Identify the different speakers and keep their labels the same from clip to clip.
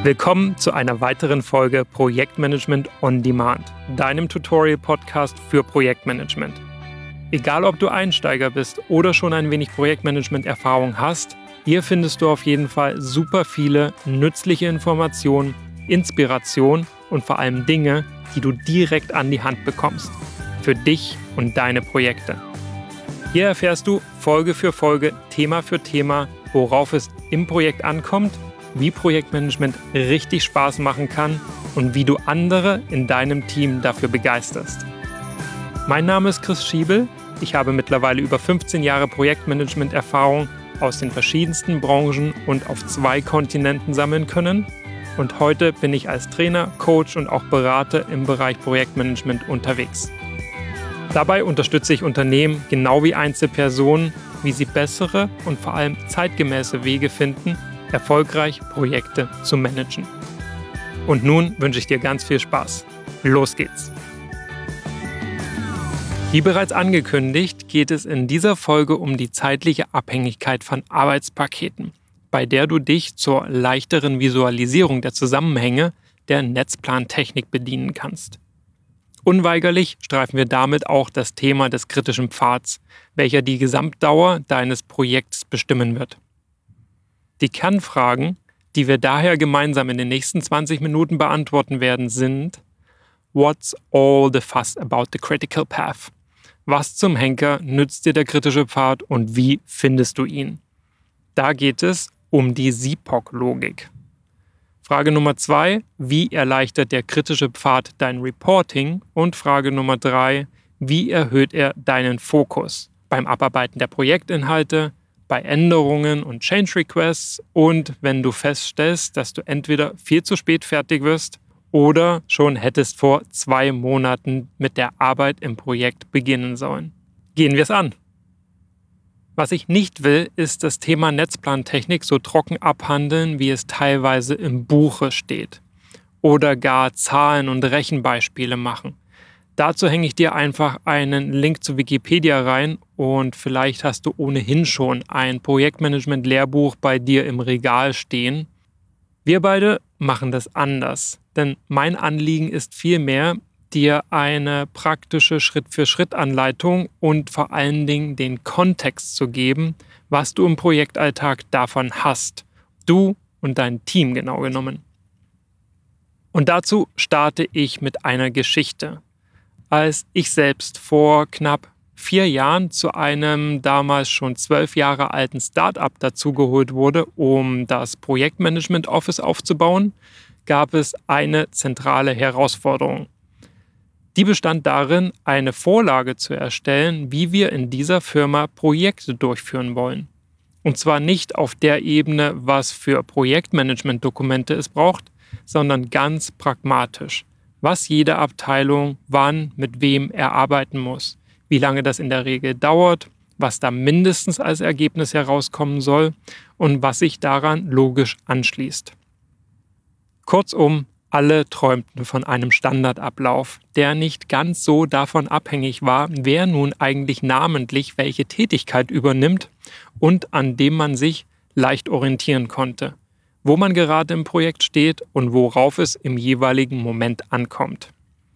Speaker 1: Willkommen zu einer weiteren Folge Projektmanagement on Demand, deinem Tutorial-Podcast für Projektmanagement. Egal, ob du Einsteiger bist oder schon ein wenig Projektmanagement-Erfahrung hast, hier findest du auf jeden Fall super viele nützliche Informationen, Inspiration und vor allem Dinge, die du direkt an die Hand bekommst. Für dich und deine Projekte. Hier erfährst du Folge für Folge, Thema für Thema, worauf es im Projekt ankommt, wie Projektmanagement richtig Spaß machen kann und wie du andere in deinem Team dafür begeisterst. Mein Name ist Chris Schiebel. Ich habe mittlerweile über 15 Jahre Projektmanagement-Erfahrung aus den verschiedensten Branchen und auf 2 Kontinenten sammeln können. Und heute bin ich als Trainer, Coach und auch Berater im Bereich Projektmanagement unterwegs. Dabei unterstütze ich Unternehmen genau wie Einzelpersonen, wie sie bessere und vor allem zeitgemäße Wege finden, erfolgreich Projekte zu managen. Und nun wünsche ich dir ganz viel Spaß. Los geht's! Wie bereits angekündigt, geht es in dieser Folge um die zeitliche Abhängigkeit von Arbeitspaketen, bei der du dich zur leichteren Visualisierung der Zusammenhänge der Netzplantechnik bedienen kannst. Unweigerlich streifen wir damit auch das Thema des kritischen Pfads, welcher die Gesamtdauer deines Projekts bestimmen wird. Die Kernfragen, die wir daher gemeinsam in den nächsten 20 Minuten beantworten werden, sind: What's all the fuss about the critical path? Was zum Henker nützt dir der kritische Pfad und wie findest du ihn? Da geht es um die SIPOC-Logik. Frage Nummer 2, wie erleichtert der kritische Pfad dein Reporting? Und Frage Nummer 3, wie erhöht er deinen Fokus beim Abarbeiten der Projektinhalte, bei Änderungen und Change Requests und wenn du feststellst, dass du entweder viel zu spät fertig wirst oder schon hättest vor 2 Monaten mit der Arbeit im Projekt beginnen sollen. Gehen wir es an. Was ich nicht will, ist das Thema Netzplantechnik so trocken abhandeln, wie es teilweise im Buche steht. Oder gar Zahlen und Rechenbeispiele machen. Dazu hänge ich dir einfach einen Link zu Wikipedia rein und vielleicht hast du ohnehin schon ein Projektmanagement-Lehrbuch bei dir im Regal stehen. Wir beide machen das anders, denn mein Anliegen ist vielmehr, dir eine praktische Schritt-für-Schritt-Anleitung und vor allen Dingen den Kontext zu geben, was du im Projektalltag davon hast. Du und dein Team genau genommen. Und dazu starte ich mit einer Geschichte. Als ich selbst vor knapp 4 Jahren zu einem damals schon 12 Jahre alten Start-up dazugeholt wurde, um das Projektmanagement Office aufzubauen, gab es eine zentrale Herausforderung. Die bestand darin, eine Vorlage zu erstellen, wie wir in dieser Firma Projekte durchführen wollen. Und zwar nicht auf der Ebene, was für Projektmanagement-Dokumente es braucht, sondern ganz pragmatisch. Was jede Abteilung wann mit wem erarbeiten muss, wie lange das in der Regel dauert, was da mindestens als Ergebnis herauskommen soll und was sich daran logisch anschließt. Kurzum, alle träumten von einem Standardablauf, der nicht ganz so davon abhängig war, wer nun eigentlich namentlich welche Tätigkeit übernimmt und an dem man sich leicht orientieren konnte, wo man gerade im Projekt steht und worauf es im jeweiligen Moment ankommt.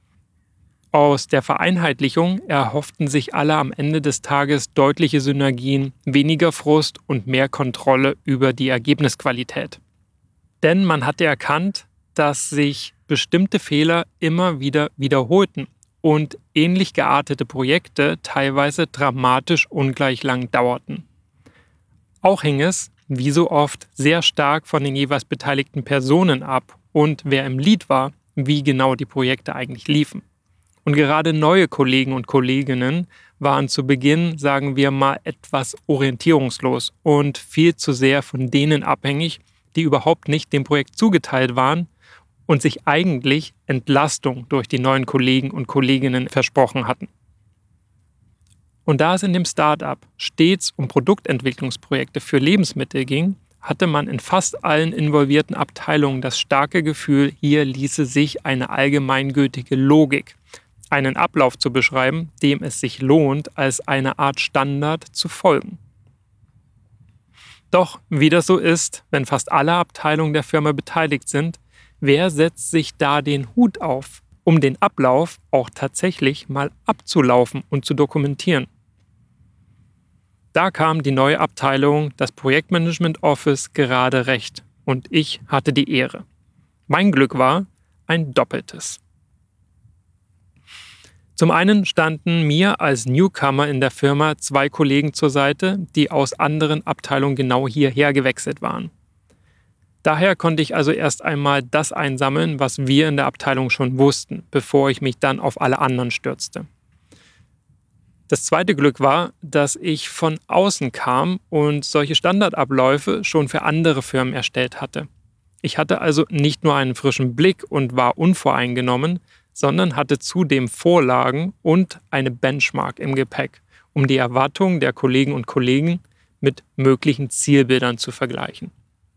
Speaker 1: Aus der Vereinheitlichung erhofften sich alle am Ende des Tages deutliche Synergien, weniger Frust und mehr Kontrolle über die Ergebnisqualität. Denn man hatte erkannt, dass sich bestimmte Fehler immer wieder wiederholten und ähnlich geartete Projekte teilweise dramatisch ungleich lang dauerten. Auch hing es, wie so oft, sehr stark von den jeweils beteiligten Personen ab und wer im Lead war, wie genau die Projekte eigentlich liefen. Und gerade neue Kollegen und Kolleginnen waren zu Beginn, sagen wir mal, etwas orientierungslos und viel zu sehr von denen abhängig, die überhaupt nicht dem Projekt zugeteilt waren und sich eigentlich Entlastung durch die neuen Kollegen und Kolleginnen versprochen hatten. Und da es in dem Start-up stets um Produktentwicklungsprojekte für Lebensmittel ging, hatte man in fast allen involvierten Abteilungen das starke Gefühl, hier ließe sich eine allgemeingültige Logik, einen Ablauf zu beschreiben, dem es sich lohnt, als eine Art Standard zu folgen. Doch wie das so ist, wenn fast alle Abteilungen der Firma beteiligt sind, wer setzt sich da den Hut auf, um den Ablauf auch tatsächlich mal abzulaufen und zu dokumentieren? Da kam die neue Abteilung, das Projektmanagement Office, gerade recht und ich hatte die Ehre. Mein Glück war ein doppeltes. Zum einen standen mir als Newcomer in der Firma 2 Kollegen zur Seite, die aus anderen Abteilungen genau hierher gewechselt waren. Daher konnte ich also erst einmal das einsammeln, was wir in der Abteilung schon wussten, bevor ich mich dann auf alle anderen stürzte. Das zweite Glück war, dass ich von außen kam und solche Standardabläufe schon für andere Firmen erstellt hatte. Ich hatte also nicht nur einen frischen Blick und war unvoreingenommen, sondern hatte zudem Vorlagen und eine Benchmark im Gepäck, um die Erwartungen der Kollegen und Kollegen mit möglichen Zielbildern zu vergleichen.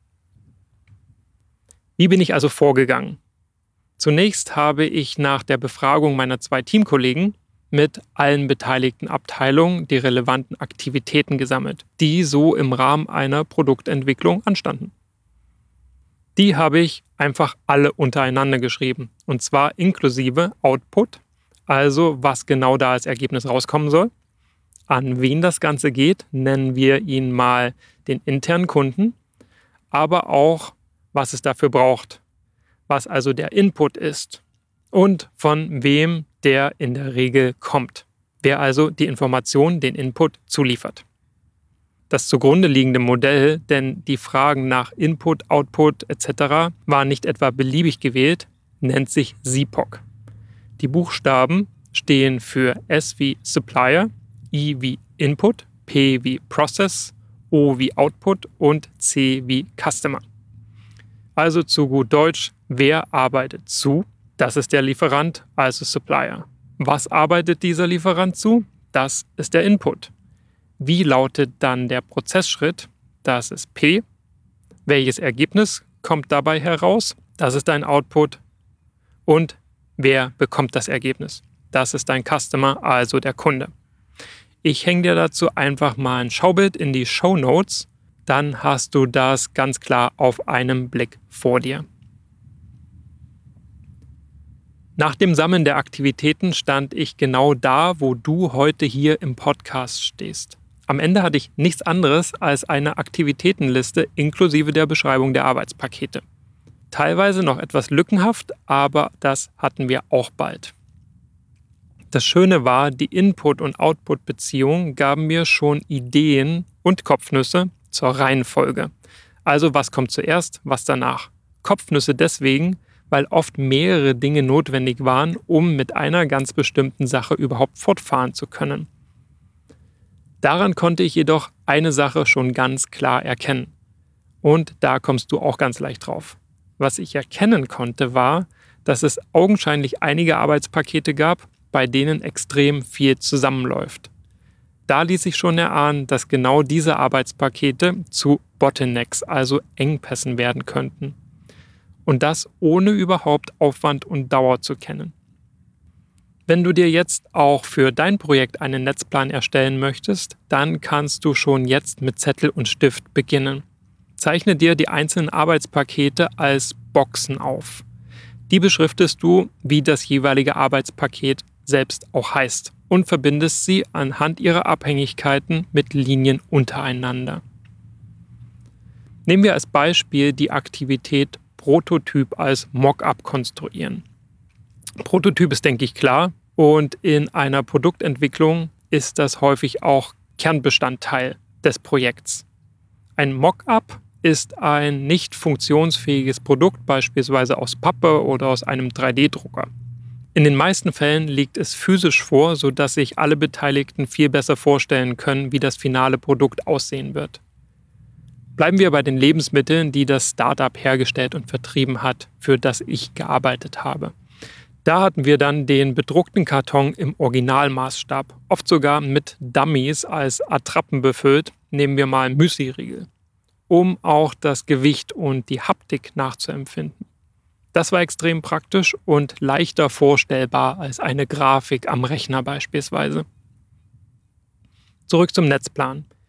Speaker 1: Wie bin ich also vorgegangen? Zunächst habe ich nach der Befragung meiner 2 Teamkollegen mit allen beteiligten Abteilungen die relevanten Aktivitäten gesammelt, die so im Rahmen einer Produktentwicklung anstanden. Die habe ich einfach alle untereinander geschrieben, und zwar inklusive Output, also was genau da als Ergebnis rauskommen soll. An wen das Ganze geht, nennen wir ihn mal den internen Kunden, aber auch, was es dafür braucht, was also der Input ist und von wem der in der Regel kommt, wer also die Information, den Input zuliefert. Das zugrunde liegende Modell, denn die Fragen nach Input, Output etc. waren nicht etwa beliebig gewählt, nennt sich SIPOC. Die Buchstaben stehen für S wie Supplier, I wie Input, P wie Process, O wie Output und C wie Customer. Also zu gut Deutsch, wer arbeitet zu? Das ist der Lieferant, also Supplier. Was arbeitet dieser Lieferant zu? Das ist der Input. Wie lautet dann der Prozessschritt? Das ist P. Welches Ergebnis kommt dabei heraus? Das ist dein Output. Und wer bekommt das Ergebnis? Das ist dein Customer, also der Kunde. Ich hänge dir dazu einfach mal ein Schaubild in die Shownotes. Dann hast du das ganz klar auf einem Blick vor dir. Nach dem Sammeln der Aktivitäten stand ich genau da, wo du heute hier im Podcast stehst. Am Ende hatte ich nichts anderes als eine Aktivitätenliste inklusive der Beschreibung der Arbeitspakete. Teilweise noch etwas lückenhaft, aber das hatten wir auch bald. Das Schöne war, die Input- und Output-Beziehungen gaben mir schon Ideen und Kopfnüsse zur Reihenfolge. Also was kommt zuerst, was danach? Kopfnüsse deswegen, weil oft mehrere Dinge notwendig waren, um mit einer ganz bestimmten Sache überhaupt fortfahren zu können. Daran konnte ich jedoch eine Sache schon ganz klar erkennen. Und da kommst du auch ganz leicht drauf. Was ich erkennen konnte, war, dass es augenscheinlich einige Arbeitspakete gab, bei denen extrem viel zusammenläuft. Da ließ sich schon erahnen, dass genau diese Arbeitspakete zu Bottlenecks, also Engpässen werden könnten. Und das ohne überhaupt Aufwand und Dauer zu kennen. Wenn du dir jetzt auch für dein Projekt einen Netzplan erstellen möchtest, dann kannst du schon jetzt mit Zettel und Stift beginnen. Zeichne dir die einzelnen Arbeitspakete als Boxen auf. Die beschriftest du, wie das jeweilige Arbeitspaket selbst auch heißt, und verbindest sie anhand ihrer Abhängigkeiten mit Linien untereinander. Nehmen wir als Beispiel die Aktivität Prototyp als Mockup konstruieren. Prototyp ist, denke ich, klar, und in einer Produktentwicklung ist das häufig auch Kernbestandteil des Projekts. Ein Mockup ist ein nicht funktionsfähiges Produkt, beispielsweise aus Pappe oder aus einem 3D-Drucker. In den meisten Fällen liegt es physisch vor, sodass sich alle Beteiligten viel besser vorstellen können, wie das finale Produkt aussehen wird. Bleiben wir bei den Lebensmitteln, die das Startup hergestellt und vertrieben hat, für das ich gearbeitet habe. Da hatten wir dann den bedruckten Karton im Originalmaßstab, oft sogar mit Dummies als Attrappen befüllt, nehmen wir mal Müsli-Riegel, um auch das Gewicht und die Haptik nachzuempfinden. Das war extrem praktisch und leichter vorstellbar als eine Grafik am Rechner beispielsweise. Zurück zum Netzplan.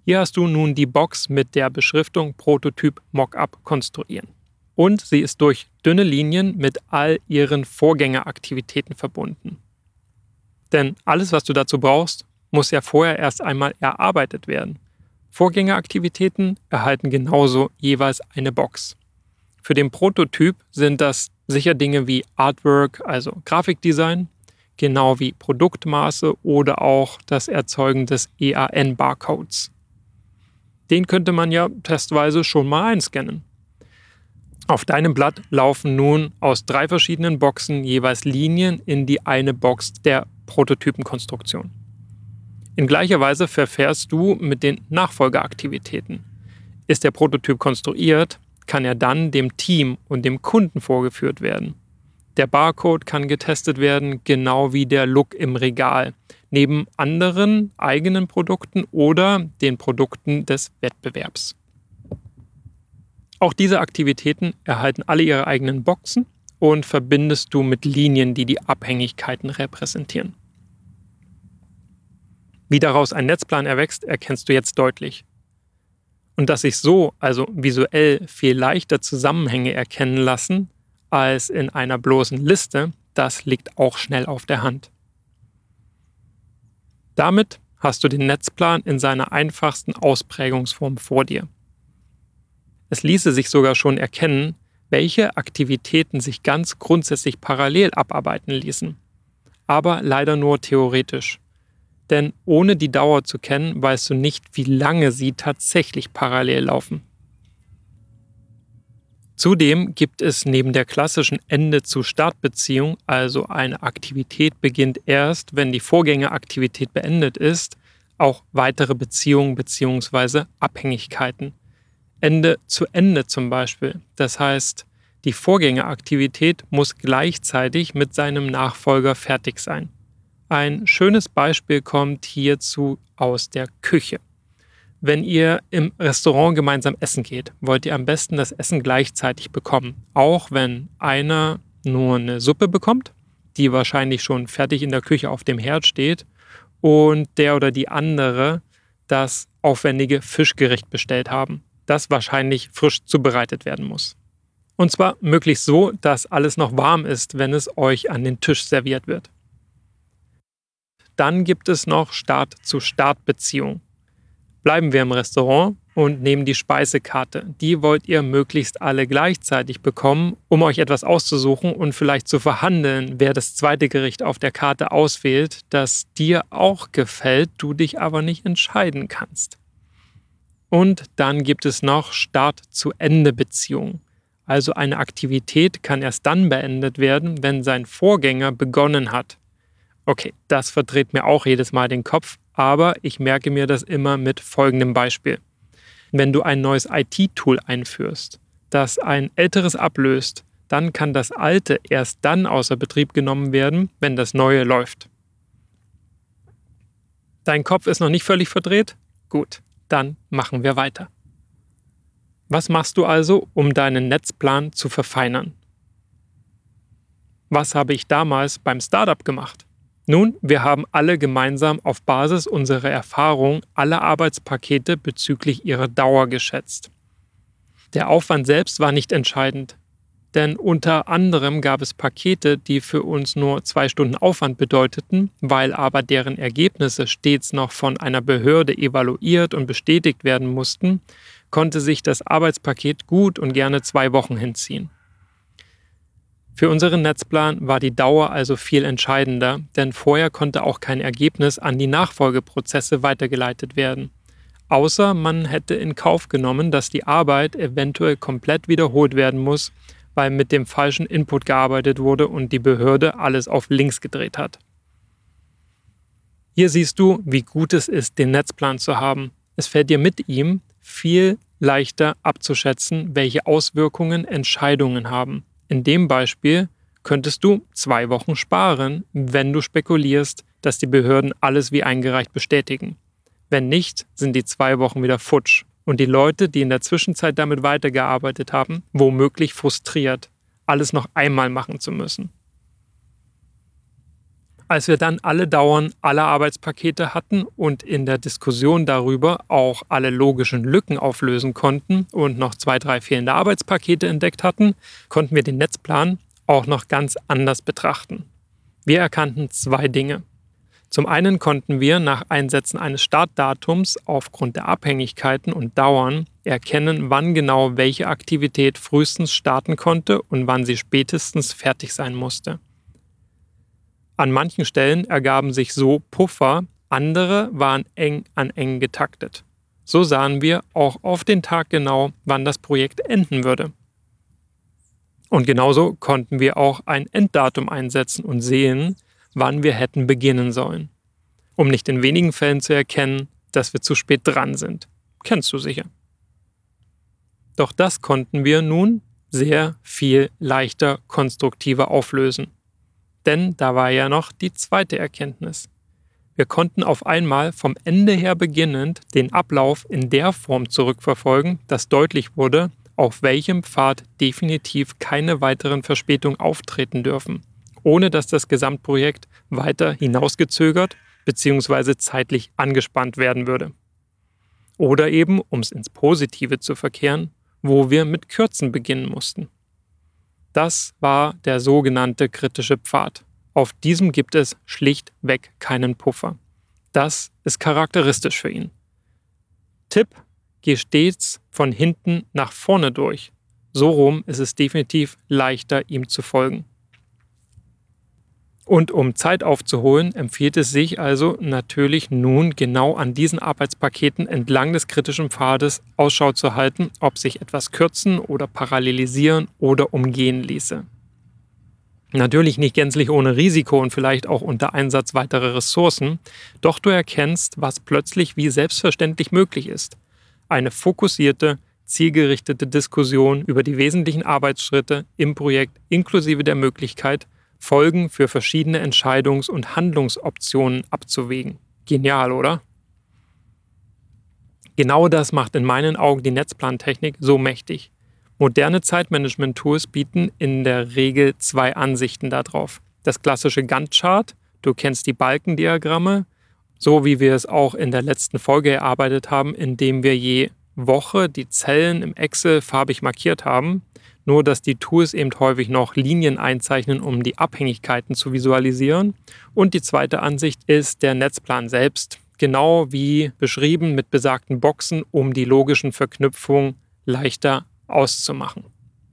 Speaker 1: Hier hast du nun die Box mit der Beschriftung Prototyp Mockup konstruieren. Und sie ist durch dünne Linien mit all ihren Vorgängeraktivitäten verbunden. Denn alles, was du dazu brauchst, muss ja vorher erst einmal erarbeitet werden. Vorgängeraktivitäten erhalten genauso jeweils eine Box. Für den Prototyp sind das sicher Dinge wie Artwork, also Grafikdesign, genau wie Produktmaße oder auch das Erzeugen des EAN-Barcodes. Den könnte man ja testweise schon mal einscannen. Auf deinem Blatt laufen nun aus 3 verschiedenen Boxen jeweils Linien in die eine Box der Prototypenkonstruktion. In gleicher Weise verfährst du mit den Nachfolgeaktivitäten. Ist der Prototyp konstruiert, kann er dann dem Team und dem Kunden vorgeführt werden. Der Barcode kann getestet werden, genau wie der Look im Regal, neben anderen eigenen Produkten oder den Produkten des Wettbewerbs. Auch diese Aktivitäten erhalten alle ihre eigenen Boxen und verbindest du mit Linien, die die Abhängigkeiten repräsentieren. Wie daraus ein Netzplan erwächst, erkennst du jetzt deutlich. Und dass sich so, also visuell, viel leichter Zusammenhänge erkennen lassen als in einer bloßen Liste, das liegt auch schnell auf der Hand. Damit hast du den Netzplan in seiner einfachsten Ausprägungsform vor dir. Es ließe sich sogar schon erkennen, welche Aktivitäten sich ganz grundsätzlich parallel abarbeiten ließen. Aber leider nur theoretisch. Denn ohne die Dauer zu kennen, weißt du nicht, wie lange sie tatsächlich parallel laufen. Zudem gibt es neben der klassischen Ende-zu-Start-Beziehung, also eine Aktivität beginnt erst, wenn die Vorgängeraktivität beendet ist, auch weitere Beziehungen bzw. Abhängigkeiten. Ende zu Ende zum Beispiel. Das heißt, die Vorgängeraktivität muss gleichzeitig mit seinem Nachfolger fertig sein. Ein schönes Beispiel kommt hierzu aus der Küche. Wenn ihr im Restaurant gemeinsam essen geht, wollt ihr am besten das Essen gleichzeitig bekommen. Auch wenn einer nur eine Suppe bekommt, die wahrscheinlich schon fertig in der Küche auf dem Herd steht, und der oder die andere das aufwendige Fischgericht bestellt haben, das wahrscheinlich frisch zubereitet werden muss. Und zwar möglichst so, dass alles noch warm ist, wenn es euch an den Tisch serviert wird. Dann gibt es noch Start-zu-Start-Beziehung. Bleiben wir im Restaurant und nehmen die Speisekarte. Die wollt ihr möglichst alle gleichzeitig bekommen, um euch etwas auszusuchen und vielleicht zu verhandeln, wer das zweite Gericht auf der Karte auswählt, das dir auch gefällt, du dich aber nicht entscheiden kannst. Und dann gibt es noch Start-zu-Ende-Beziehung. Also eine Aktivität kann erst dann beendet werden, wenn sein Vorgänger begonnen hat. Okay, das verdreht mir auch jedes Mal den Kopf, aber ich merke mir das immer mit folgendem Beispiel. Wenn du ein neues IT-Tool einführst, das ein älteres ablöst, dann kann das alte erst dann außer Betrieb genommen werden, wenn das neue läuft. Dein Kopf ist noch nicht völlig verdreht? Gut, dann machen wir weiter. Was machst du also, um deinen Netzplan zu verfeinern? Was habe ich damals beim Startup gemacht? Nun, wir haben alle gemeinsam auf Basis unserer Erfahrung alle Arbeitspakete bezüglich ihrer Dauer geschätzt. Der Aufwand selbst war nicht entscheidend, denn unter anderem gab es Pakete, die für uns nur 2 Stunden Aufwand bedeuteten, weil aber deren Ergebnisse stets noch von einer Behörde evaluiert und bestätigt werden mussten, konnte sich das Arbeitspaket gut und gerne 2 Wochen hinziehen. Für unseren Netzplan war die Dauer also viel entscheidender, denn vorher konnte auch kein Ergebnis an die Nachfolgeprozesse weitergeleitet werden. Außer man hätte in Kauf genommen, dass die Arbeit eventuell komplett wiederholt werden muss, weil mit dem falschen Input gearbeitet wurde und die Behörde alles auf links gedreht hat. Hier siehst du, wie gut es ist, den Netzplan zu haben. Es fällt dir mit ihm viel leichter abzuschätzen, welche Auswirkungen Entscheidungen haben. In dem Beispiel könntest du 2 Wochen sparen, wenn du spekulierst, dass die Behörden alles wie eingereicht bestätigen. Wenn nicht, sind die 2 Wochen wieder futsch und die Leute, die in der Zwischenzeit damit weitergearbeitet haben, womöglich frustriert, alles noch einmal machen zu müssen. Als wir dann alle Dauern aller Arbeitspakete hatten und in der Diskussion darüber auch alle logischen Lücken auflösen konnten und noch 2, 3 fehlende Arbeitspakete entdeckt hatten, konnten wir den Netzplan auch noch ganz anders betrachten. Wir erkannten 2 Dinge. Zum einen konnten wir nach Einsetzen eines Startdatums aufgrund der Abhängigkeiten und Dauern erkennen, wann genau welche Aktivität frühestens starten konnte und wann sie spätestens fertig sein musste. An manchen Stellen ergaben sich so Puffer, andere waren eng an eng getaktet. So sahen wir auch auf den Tag genau, wann das Projekt enden würde. Und genauso konnten wir auch ein Enddatum einsetzen und sehen, wann wir hätten beginnen sollen, um nicht in wenigen Fällen zu erkennen, dass wir zu spät dran sind. Kennst du sicher. Doch das konnten wir nun sehr viel leichter, konstruktiver auflösen. Denn da war ja noch die zweite Erkenntnis. Wir konnten auf einmal vom Ende her beginnend den Ablauf in der Form zurückverfolgen, dass deutlich wurde, auf welchem Pfad definitiv keine weiteren Verspätungen auftreten dürfen, ohne dass das Gesamtprojekt weiter hinausgezögert bzw. zeitlich angespannt werden würde. Oder eben, um es ins Positive zu verkehren, wo wir mit Kürzen beginnen mussten. Das war der sogenannte kritische Pfad. Auf diesem gibt es schlichtweg keinen Puffer. Das ist charakteristisch für ihn. Tipp: Geh stets von hinten nach vorne durch. So rum ist es definitiv leichter, ihm zu folgen. Und um Zeit aufzuholen, empfiehlt es sich also natürlich nun genau an diesen Arbeitspaketen entlang des kritischen Pfades Ausschau zu halten, ob sich etwas kürzen oder parallelisieren oder umgehen ließe. Natürlich nicht gänzlich ohne Risiko und vielleicht auch unter Einsatz weiterer Ressourcen, doch du erkennst, was plötzlich wie selbstverständlich möglich ist. Eine fokussierte, zielgerichtete Diskussion über die wesentlichen Arbeitsschritte im Projekt inklusive der Möglichkeit, Folgen für verschiedene Entscheidungs- und Handlungsoptionen abzuwägen. Genial, oder? Genau das macht in meinen Augen die Netzplantechnik so mächtig. Moderne Zeitmanagement-Tools bieten in der Regel 2 Ansichten darauf. Das klassische Gantt-Chart, du kennst die Balkendiagramme, so wie wir es auch in der letzten Folge erarbeitet haben, indem wir je Woche die Zellen im Excel farbig markiert haben. Nur dass die Tools eben häufig noch Linien einzeichnen, um die Abhängigkeiten zu visualisieren. Und die zweite Ansicht ist der Netzplan selbst, genau wie beschrieben mit besagten Boxen, um die logischen Verknüpfungen leichter auszumachen.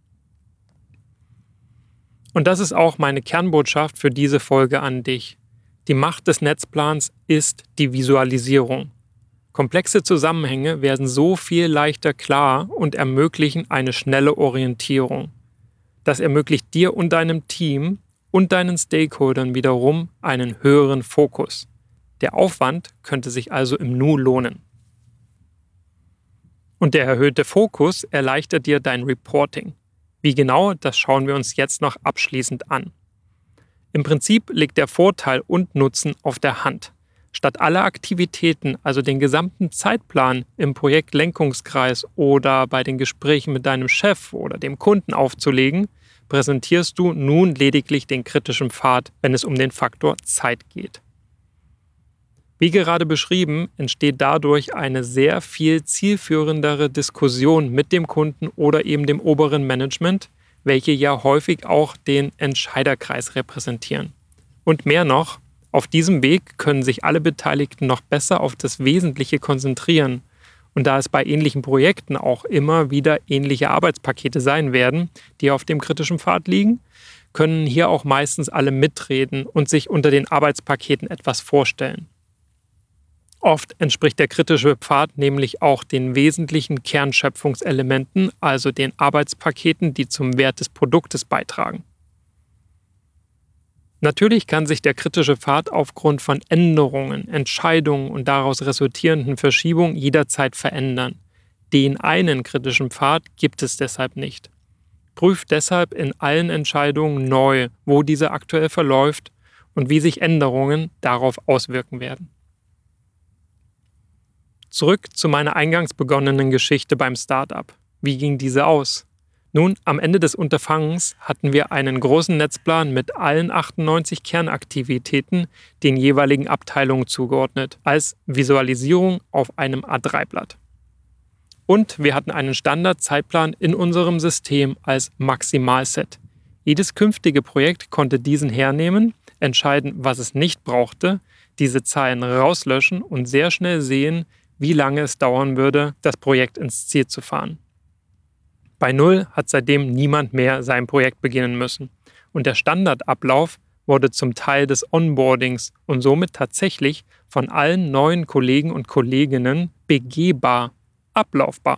Speaker 1: Und das ist auch meine Kernbotschaft für diese Folge an dich. Die Macht des Netzplans ist die Visualisierung. Komplexe Zusammenhänge werden so viel leichter klar und ermöglichen eine schnelle Orientierung. Das ermöglicht dir und deinem Team und deinen Stakeholdern wiederum einen höheren Fokus. Der Aufwand könnte sich also im Nu lohnen. Und der erhöhte Fokus erleichtert dir dein Reporting. Wie genau, das schauen wir uns jetzt noch abschließend an. Im Prinzip liegt der Vorteil und Nutzen auf der Hand. Statt alle Aktivitäten, also den gesamten Zeitplan im Projektlenkungskreis oder bei den Gesprächen mit deinem Chef oder dem Kunden aufzulegen, präsentierst du nun lediglich den kritischen Pfad, wenn es um den Faktor Zeit geht. Wie gerade beschrieben, entsteht dadurch eine sehr viel zielführendere Diskussion mit dem Kunden oder eben dem oberen Management, welche ja häufig auch den Entscheiderkreis repräsentieren. Und mehr noch, auf diesem Weg können sich alle Beteiligten noch besser auf das Wesentliche konzentrieren. Und da es bei ähnlichen Projekten auch immer wieder ähnliche Arbeitspakete sein werden, die auf dem kritischen Pfad liegen, können hier auch meistens alle mitreden und sich unter den Arbeitspaketen etwas vorstellen. Oft entspricht der kritische Pfad nämlich auch den wesentlichen Kernschöpfungselementen, also den Arbeitspaketen, die zum Wert des Produktes beitragen. Natürlich kann sich der kritische Pfad aufgrund von Änderungen, Entscheidungen und daraus resultierenden Verschiebungen jederzeit verändern. Den einen kritischen Pfad gibt es deshalb nicht. Prüft deshalb in allen Entscheidungen neu, wo diese aktuell verläuft und wie sich Änderungen darauf auswirken werden. Zurück zu meiner eingangs begonnenen Geschichte beim Startup. Wie ging diese aus? Nun, am Ende des Unterfangens hatten wir einen großen Netzplan mit allen 98 Kernaktivitäten den jeweiligen Abteilungen zugeordnet, als Visualisierung auf einem A3-Blatt. Und wir hatten einen Standardzeitplan in unserem System als Maximalset. Jedes künftige Projekt konnte diesen hernehmen, entscheiden, was es nicht brauchte, diese Zeilen rauslöschen und sehr schnell sehen, wie lange es dauern würde, das Projekt ins Ziel zu fahren. Bei Null hat seitdem niemand mehr sein Projekt beginnen müssen. Und der Standardablauf wurde zum Teil des Onboardings und somit tatsächlich von allen neuen Kollegen und Kolleginnen begehbar, ablaufbar.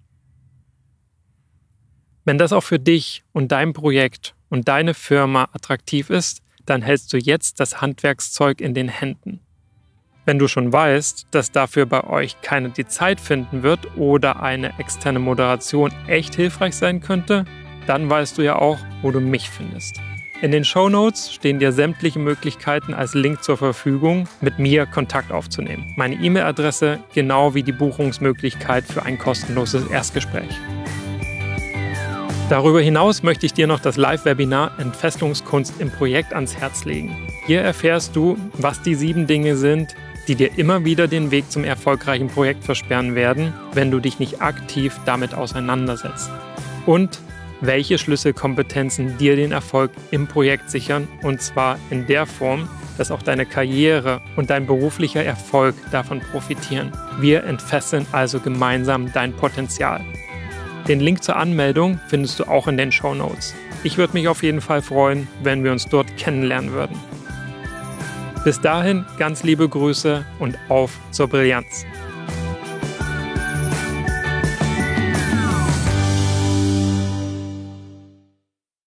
Speaker 1: Wenn das auch für dich und dein Projekt und deine Firma attraktiv ist, dann hältst du jetzt das Handwerkszeug in den Händen. Wenn du schon weißt, dass dafür bei euch keiner die Zeit finden wird oder eine externe Moderation echt hilfreich sein könnte, dann weißt du ja auch, wo du mich findest. In den Shownotes stehen dir sämtliche Möglichkeiten als Link zur Verfügung, mit mir Kontakt aufzunehmen. Meine E-Mail-Adresse genau wie die Buchungsmöglichkeit für ein kostenloses Erstgespräch. Darüber hinaus möchte ich dir noch das Live-Webinar Entfesselungskunst im Projekt ans Herz legen. Hier erfährst du, was die 7 Dinge sind, die dir immer wieder den Weg zum erfolgreichen Projekt versperren werden, wenn du dich nicht aktiv damit auseinandersetzt. Und welche Schlüsselkompetenzen dir den Erfolg im Projekt sichern, und zwar in der Form, dass auch deine Karriere und dein beruflicher Erfolg davon profitieren. Wir entfesseln also gemeinsam dein Potenzial. Den Link zur Anmeldung findest du auch in den Shownotes. Ich würde mich auf jeden Fall freuen, wenn wir uns dort kennenlernen würden. Bis dahin ganz liebe Grüße und auf zur Brillanz.